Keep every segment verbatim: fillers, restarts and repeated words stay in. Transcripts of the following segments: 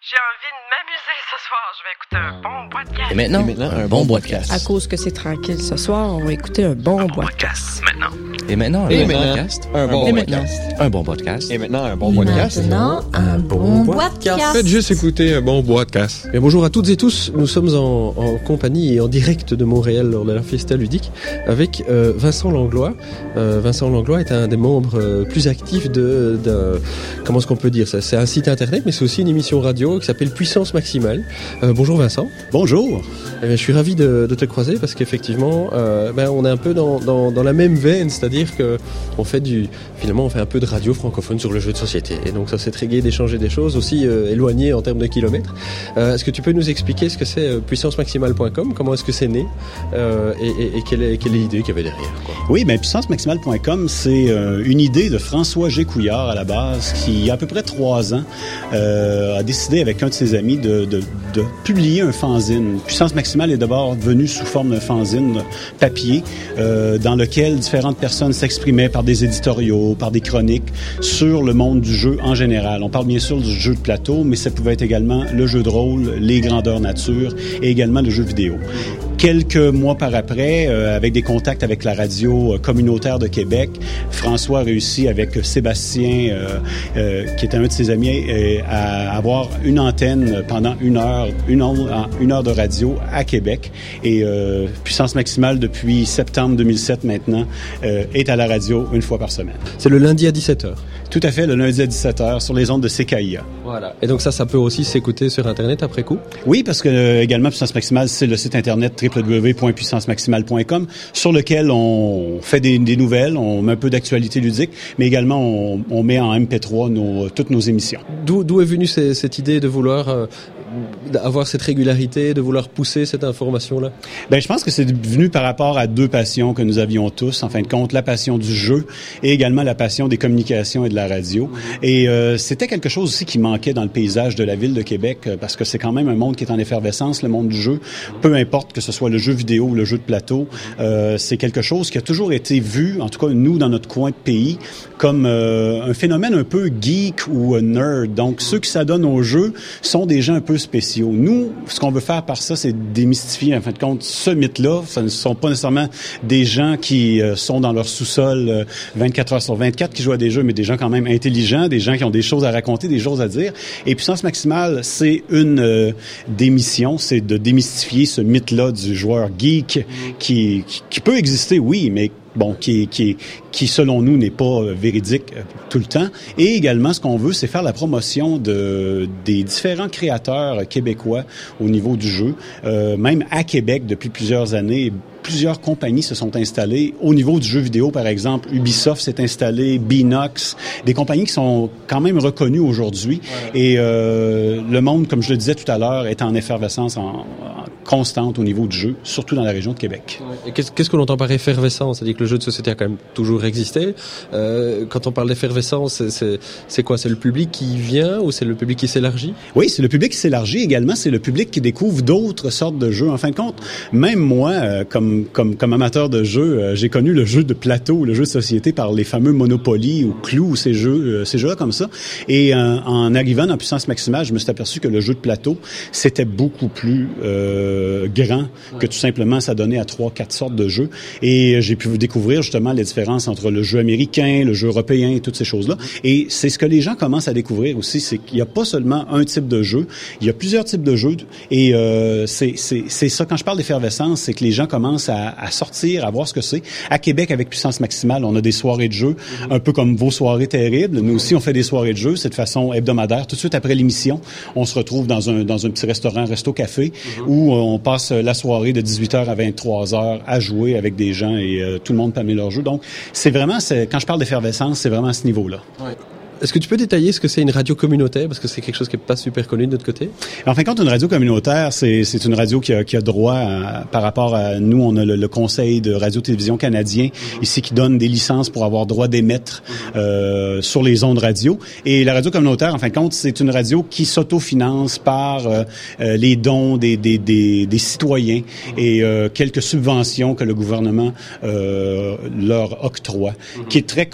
J'ai envie de m'amuser ce soir. Je vais écouter un bon podcast. Et maintenant, Et maintenant un bon podcast. À cause que c'est tranquille ce soir, on va écouter un bon, bon podcast. Maintenant. Et maintenant, un Et bon maintenant, podcast. Un bon Et podcast. Un bon podcast. Et maintenant, un bon podcast. Maintenant, un bon podcast. Faites juste écouter un bon podcast. Et bonjour à toutes et tous, nous sommes en, en compagnie et en direct de Montréal lors de la Fiesta Ludique avec euh, Vincent Langlois. Euh, Vincent Langlois est un des membres euh, plus actifs de, de comment est-ce qu'on peut dire ça, c'est un site internet mais c'est aussi une émission radio qui s'appelle Puissance Maximale. Euh, bonjour Vincent. Bonjour. Eh bien, je suis ravi de, de te croiser parce qu'effectivement euh, ben, on est un peu dans, dans, dans la même veine, c'est-à-dire que on fait du, finalement on fait un peu de radio francophone sur le jeu de société et donc ça c'est très gai d'échanger des choses aussi euh, éloignées en termes de kilomètres. Euh, est-ce que tu peux nous expliquer ce que c'est euh, puissance maximale point com, comment est-ce que c'est né euh, et, et, et quelle est, quelle est l'idée qu'il y avait derrière quoi. Oui, ben puissance maximale point com c'est euh, une idée de François Gécouillard à la base qui il y a à peu près trois ans euh, a décidé avec un de ses amis de, de, de publier un fanzine. Puissance maximale est d'abord venu sous forme d'un fanzine papier euh, dans lequel différentes personnes s'exprimaient par des éditoriaux, par des chroniques sur le monde du jeu en général. On parle bien sûr du jeu de plateau, mais ça pouvait être également le jeu de rôle, les grandeurs nature et également le jeu vidéo. Quelques mois par après, euh, avec des contacts avec la radio communautaire de Québec, François a réussi avec Sébastien, euh, euh, qui était un de ses amis, euh, à avoir une antenne pendant une heure, une heure, une heure de radio à Québec. Et euh, Puissance Maximale, depuis septembre deux mille sept maintenant, euh, est à la radio une fois par semaine. C'est le lundi à dix-sept heures. Tout à fait, le lundi à dix-sept heures sur les ondes de C K I A. Voilà. Et donc ça, ça peut aussi s'écouter sur Internet après coup? Oui, parce que euh, également Puissance Maximale, c'est le site Internet w w w point puissance maximale point com sur lequel on fait des, des nouvelles, on met un peu d'actualité ludique, mais également on, on met en M P trois nos, toutes nos émissions. D'où, d'où est venue ces, cette idée de vouloir euh, avoir cette régularité, de vouloir pousser cette information-là? Ben, je pense que c'est venu par rapport à deux passions que nous avions tous, en fin de compte, la passion du jeu et également la passion des communications et de la radio. Et euh, c'était quelque chose aussi qui manquait dans le paysage de la ville de Québec, euh, parce que c'est quand même un monde qui est en effervescence, le monde du jeu. Peu importe que ce soit le jeu vidéo ou le jeu de plateau, euh, c'est quelque chose qui a toujours été vu, en tout cas nous, dans notre coin de pays, comme euh, un phénomène un peu geek ou nerd. Donc, ceux qui s'adonnent au jeu sont des gens un peu spéciaux. Nous, ce qu'on veut faire par ça, c'est démystifier, en fin de compte, ce mythe-là. Ce ne sont pas nécessairement des gens qui euh, sont dans leur sous-sol euh, vingt-quatre heures sur vingt-quatre qui jouent à des jeux, mais des gens quand même intelligents, des gens qui ont des choses à raconter, des choses à dire. Et Puissance Maximale, c'est une euh, des missions, c'est de démystifier ce mythe-là du joueur geek qui, qui, qui peut exister, oui, mais bon, qui, qui, qui selon nous n'est pas euh, véridique euh, tout le temps. Et également, ce qu'on veut, c'est faire la promotion de des différents créateurs québécois au niveau du jeu. Euh, même à Québec, depuis plusieurs années, plusieurs compagnies se sont installées. Au niveau du jeu vidéo, par exemple, Ubisoft s'est installé, Beenox, des compagnies qui sont quand même reconnues aujourd'hui. Ouais. Et euh, le monde, comme je le disais tout à l'heure, est en effervescence en, en constante au niveau du jeu, surtout dans la région de Québec. Ouais. Et qu'est-ce, qu'est-ce que l'on entend par effervescence? C'est-à-dire que le jeu de société a quand même toujours existé. Euh, quand on parle d'effervescence, c'est, c'est, c'est quoi? C'est le public qui vient ou c'est le public qui s'élargit? Oui, c'est le public qui s'élargit. Également, c'est le public qui découvre d'autres sortes de jeux. En fin de compte, même moi, euh, comme Comme, comme amateur de jeu, euh, j'ai connu le jeu de plateau, le jeu de société par les fameux Monopoly ou Clou ou ces jeux, euh, ces jeux-là comme ça. Et euh, en arrivant dans Puissance Maximale, je me suis aperçu que le jeu de plateau, c'était beaucoup plus euh, grand que tout simplement s'adonner à trois, quatre sortes de jeux. Et j'ai pu découvrir justement les différences entre le jeu américain, le jeu européen et toutes ces choses-là. Et c'est ce que les gens commencent à découvrir aussi, c'est qu'il n'y a pas seulement un type de jeu, il y a plusieurs types de jeux. Et euh, c'est, c'est, c'est ça, quand je parle d'effervescence, c'est que les gens commencent À, à sortir, à voir ce que c'est. À Québec, avec Puissance Maximale, on a des soirées de jeux, un peu comme vos soirées terribles. Nous aussi, on fait des soirées de jeux, c'est de façon hebdomadaire. Tout de suite après l'émission, on se retrouve dans un dans un petit restaurant, resto-café, mm-hmm. où on passe la soirée de dix-huit heures à vingt-trois heures à jouer avec des gens et euh, tout le monde peut amener leur jeu. Donc, c'est vraiment, c'est, quand je parle d'effervescence, c'est vraiment à ce niveau-là. Ouais. Est-ce que tu peux détailler ce que c'est une radio communautaire? Parce que c'est quelque chose qui n'est pas super connu de notre côté. En fin de compte, une radio communautaire, c'est, c'est une radio qui a, qui a droit à, par rapport à nous, on a le, le Conseil de radio-télévision canadien mm-hmm. ici qui donne des licences pour avoir droit d'émettre euh, sur les ondes radio. Et la radio communautaire, en fin de compte, c'est une radio qui s'autofinance par euh, euh, les dons des, des, des, des citoyens mm-hmm. et euh, quelques subventions que le gouvernement euh, leur octroie, mm-hmm. qui est très con-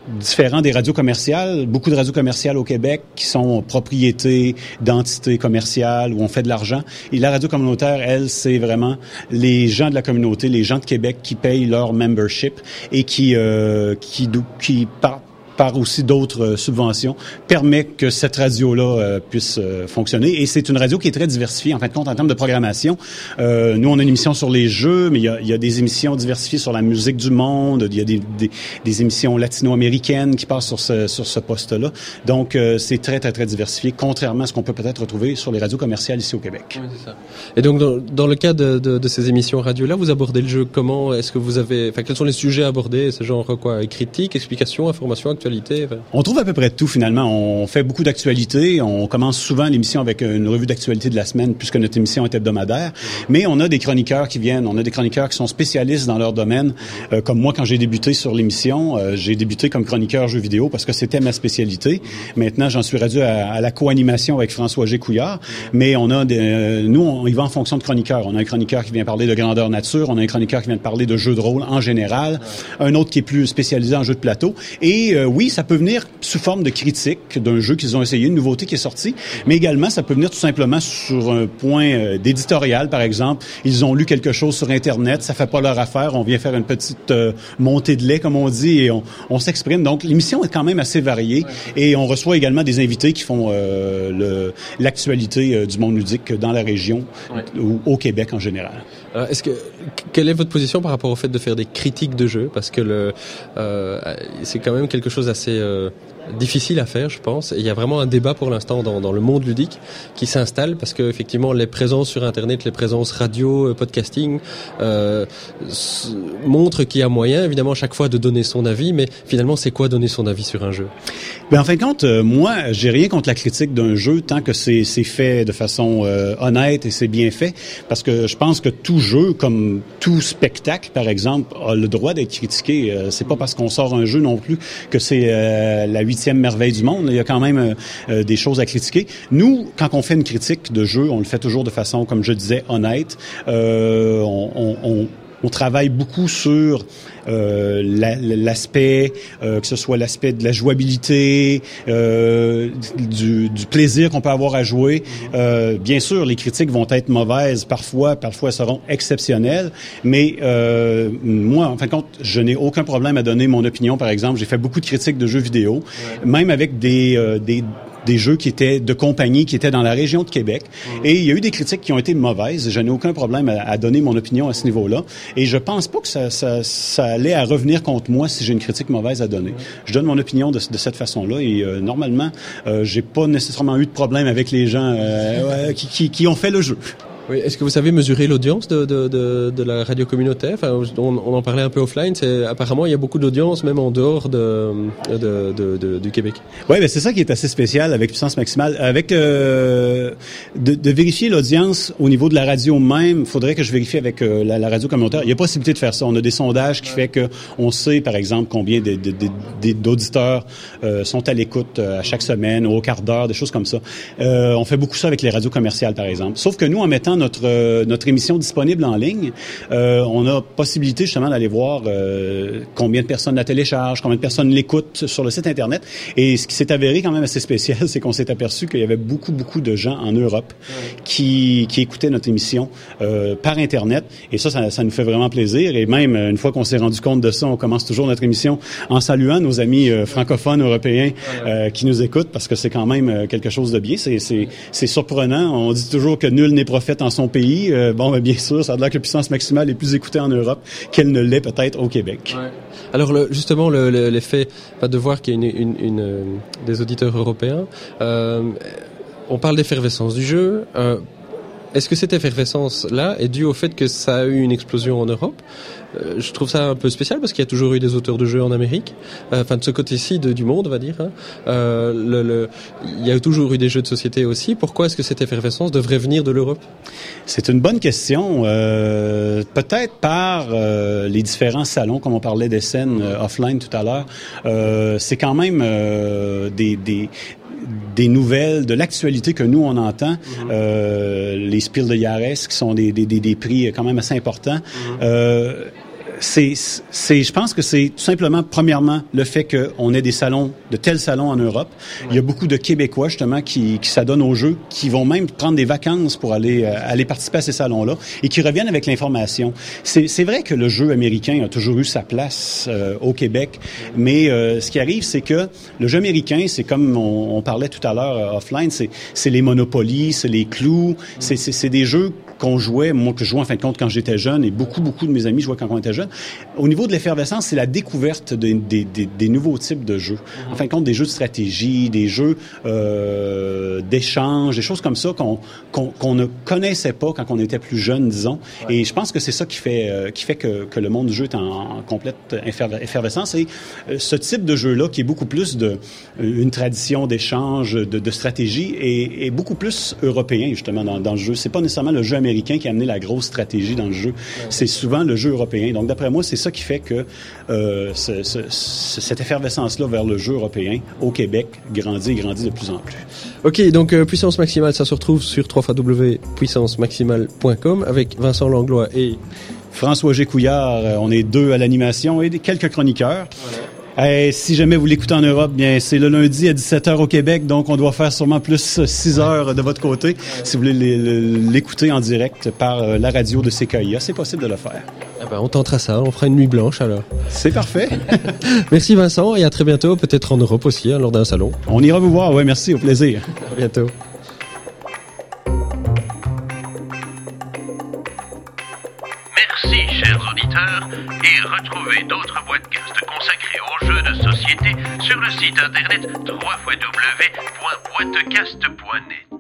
différent des radios commerciales. Beaucoup de radios commerciales au Québec qui sont propriétés d'entités commerciales où on fait de l'argent. Et la radio communautaire, elle, c'est vraiment les gens de la communauté, les gens de Québec qui payent leur membership et qui euh, qui qui par par aussi d'autres euh, subventions, permet que cette radio-là euh, puisse euh, fonctionner. Et c'est une radio qui est très diversifiée, en fin de compte, en termes de programmation. Euh, nous, on a une émission sur les jeux, mais il y a, il y a des émissions diversifiées sur la musique du monde. Il y a des, des, des émissions latino-américaines qui passent sur ce, sur ce poste-là. Donc, euh, c'est très, très, très diversifié, contrairement à ce qu'on peut peut-être retrouver sur les radios commerciales ici au Québec. Oui, c'est ça. Et donc, dans, dans le cas de, de, de ces émissions radio-là, vous abordez le jeu comment? Est-ce que vous avez... Enfin, quels sont les sujets abordés? C'est genre quoi? Critique, explication, information, actualité? On trouve à peu près tout, finalement. On fait beaucoup d'actualités. On commence souvent l'émission avec une revue d'actualité de la semaine, puisque notre émission est hebdomadaire. Mais on a des chroniqueurs qui viennent. On a des chroniqueurs qui sont spécialistes dans leur domaine. Euh, comme moi, quand j'ai débuté sur l'émission, euh, j'ai débuté comme chroniqueur jeux vidéo parce que c'était ma spécialité. Maintenant, j'en suis réduit à, à la co-animation avec François G. Couillard. Mais on a des, euh, nous, on y va en fonction de chroniqueurs. On a un chroniqueur qui vient parler de grandeur nature. On a un chroniqueur qui vient parler de jeux de rôle en général. Un autre qui est plus spécialisé en jeux de plateau. Et euh, oui, ça peut venir sous forme de critique d'un jeu qu'ils ont essayé, une nouveauté qui est sortie, mais également ça peut venir tout simplement sur un point euh, d'éditorial, par exemple. Ils ont lu quelque chose sur Internet, ça fait pas leur affaire, on vient faire une petite euh, montée de lait, comme on dit, et on, on s'exprime. Donc, l'émission est quand même assez variée, ouais. Et on reçoit également des invités qui font euh, le, l'actualité euh, du monde ludique dans la région, ouais. Ou au Québec en général. Alors, est-ce que quelle est votre position par rapport au fait de faire des critiques de jeux? Parce que le euh, c'est quand même quelque chose assez euh, difficile à faire, je pense. Et il y a vraiment un débat pour l'instant dans, dans le monde ludique qui s'installe parce que effectivement les présences sur Internet, les présences radio, podcasting euh, s- montrent qu'il y a moyen, évidemment, chaque fois de donner son avis. Mais finalement, c'est quoi donner son avis sur un jeu? Ben en fin de compte, euh, moi, j'ai rien contre la critique d'un jeu tant que c'est, c'est fait de façon euh, honnête et c'est bien fait. Parce que je pense que tout jeu, comme tout spectacle, par exemple, a le droit d'être critiqué. Euh, c'est pas parce qu'on sort un jeu non plus que c'est euh, la huitième merveille du monde. Il y a quand même euh, des choses à critiquer. Nous, quand on fait une critique de jeu, on le fait toujours de façon, comme je disais, honnête. Euh, on, on, on On travaille beaucoup sur euh, la, l'aspect, euh, que ce soit l'aspect de la jouabilité, euh, du, du plaisir qu'on peut avoir à jouer. Euh, bien sûr, les critiques vont être mauvaises parfois, parfois elles seront exceptionnelles, mais euh, moi, en fin de compte, je n'ai aucun problème à donner mon opinion. Par exemple, j'ai fait beaucoup de critiques de jeux vidéo, ouais. Même avec des, euh, des des jeux qui étaient de compagnie, qui étaient dans la région de Québec. Mmh. Et il y a eu des critiques qui ont été mauvaises. Je n'ai aucun problème à, à donner mon opinion à ce niveau-là. Et je pense pas que ça, ça, ça allait à revenir contre moi si j'ai une critique mauvaise à donner. Mmh. Je donne mon opinion de, de cette façon-là. Et euh, normalement, euh, j'ai pas nécessairement eu de problème avec les gens euh, qui, qui, qui ont fait le jeu. Oui, est-ce que vous savez mesurer l'audience de, de, de, de la radio communautaire? Enfin, on, on en parlait un peu offline. C'est, apparemment, il y a beaucoup d'audience, même en dehors de, de, de, de, du Québec. Oui, ben c'est ça qui est assez spécial avec Puissance Maximale. Avec euh, de, de vérifier l'audience au niveau de la radio même, il faudrait que je vérifie avec euh, la, la radio communautaire. Il y a possibilité de faire ça. On a des sondages qui fait que on sait, par exemple, combien de, de, de, de, d'auditeurs euh, sont à l'écoute euh, à chaque semaine, au quart d'heure, des choses comme ça. Euh, on fait beaucoup ça avec les radios commerciales, par exemple. Sauf que nous, en mettant notre euh, notre émission disponible en ligne, euh, on a possibilité justement d'aller voir euh, combien de personnes la téléchargent, combien de personnes l'écoutent sur le site Internet. Et ce qui s'est avéré quand même assez spécial, c'est qu'on s'est aperçu qu'il y avait beaucoup, beaucoup de gens en Europe ouais. qui, qui écoutaient notre émission euh, par Internet. Et ça, ça, ça nous fait vraiment plaisir. Et même, une fois qu'on s'est rendu compte de ça, on commence toujours notre émission en saluant nos amis euh, francophones, européens euh, qui nous écoutent parce que c'est quand même quelque chose de bien. C'est, c'est, c'est surprenant. On dit toujours que nul n'est prophète en son pays. Euh, bon, ben, bien sûr, ça a l'air que Puissance Maximale est plus écoutée en Europe qu'elle ne l'est peut-être au Québec. Ouais. Alors, le, justement, le, le, l'effet enfin, de voir qu'il y a une, une, une, une, des auditeurs européens, euh, on parle d'effervescence du jeu. Euh, est-ce que cette effervescence-là est due au fait que ça a eu une explosion en Europe? Euh, je trouve ça un peu spécial parce qu'il y a toujours eu des auteurs de jeux en Amérique, euh, enfin de ce côté-ci de, du monde, on va dire. Hein. Euh, le, le, il y a toujours eu des jeux de société aussi. Pourquoi est-ce que cette effervescence devrait venir de l'Europe? C'est une bonne question. Euh, peut-être par euh, les différents salons, comme on parlait des scènes euh, offline tout à l'heure. Euh, c'est quand même euh, des... des des nouvelles, de l'actualité que nous, on entend. Mm-hmm. Euh, les Spiel des Jahres, qui sont des, des, des, des prix quand même assez importants. Mm-hmm. Euh, c'est, c'est, je pense que c'est tout simplement, premièrement, le fait qu'on ait des salons, de tels salons en Europe. Ouais. Il y a beaucoup de Québécois, justement, qui, qui s'adonnent aux jeux, qui vont même prendre des vacances pour aller, euh, aller participer à ces salons-là et qui reviennent avec l'information. C'est, c'est vrai que le jeu américain a toujours eu sa place euh, au Québec, mais euh, ce qui arrive, c'est que le jeu américain, c'est comme on, on parlait tout à l'heure euh, offline, c'est, c'est les Monopoly, c'est les clous, c'est, c'est, c'est des jeux qu'on jouait, moi que je jouais en fin de compte quand j'étais jeune, et beaucoup, beaucoup de mes amis jouaient quand on était jeune. Au niveau de l'effervescence, c'est la découverte de, de, de, des nouveaux types de jeux. En fin de compte, des jeux de stratégie, des jeux euh, d'échange, des choses comme ça qu'on, qu'on, qu'on ne connaissait pas quand on était plus jeune, disons. Et je pense que c'est ça qui fait, euh, qui fait que, que le monde du jeu est en, en complète effervescence. Et euh, ce type de jeu-là, qui est beaucoup plus de une tradition d'échange, de, de stratégie, est, est beaucoup plus européen, justement, dans, dans le jeu. C'est pas nécessairement le jeu américain qui a amené la grosse stratégie dans le jeu. C'est souvent le jeu européen. Donc, d'après moi, c'est ça qui fait que euh, ce, ce, ce, cette effervescence-là vers le jeu européen au Québec grandit et grandit de plus en plus. OK, donc euh, Puissance Maximale, ça se retrouve sur w w w point puissance maximale point com avec Vincent Langlois et François Gécouillard. On est deux à l'animation et quelques chroniqueurs. Voilà. Et si jamais vous l'écoutez en Europe, bien c'est le lundi à dix-sept heures au Québec, donc on doit faire sûrement plus six heures de votre côté. Si vous voulez l'écouter en direct par la radio de C K I A, c'est possible de le faire. Ah ben, on tentera ça, on fera une nuit blanche alors. C'est parfait. Merci Vincent et à très bientôt, peut-être en Europe aussi, hein, lors d'un salon. On ira vous voir, oui, merci, au plaisir. À bientôt. Merci, chers auditeurs, et retrouvez d'autres podcasts consacrés aux jeux de société sur le site internet w w w point boitecast point net.